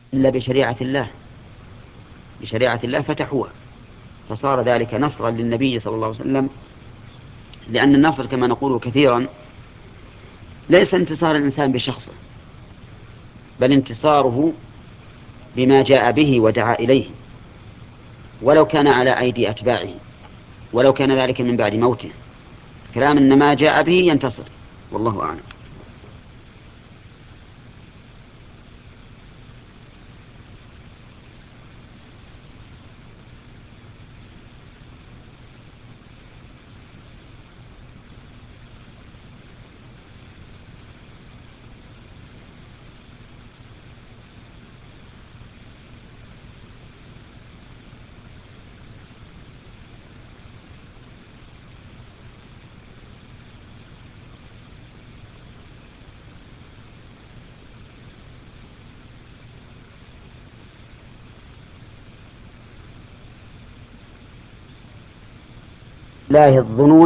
إلا بشريعة الله فتحوها، فصار ذلك نصرا للنبي صلى الله عليه وسلم. لأن النصر كما نقول كثيرا ليس انتصار الإنسان بشخصه، بل انتصاره بما جاء به ودعا إليه، ولو كان على أيدي أتباعه، ولو كان ذلك من بعد موته. كلام إن ما جاء به ينتصر، والله أعلم. الله الظنون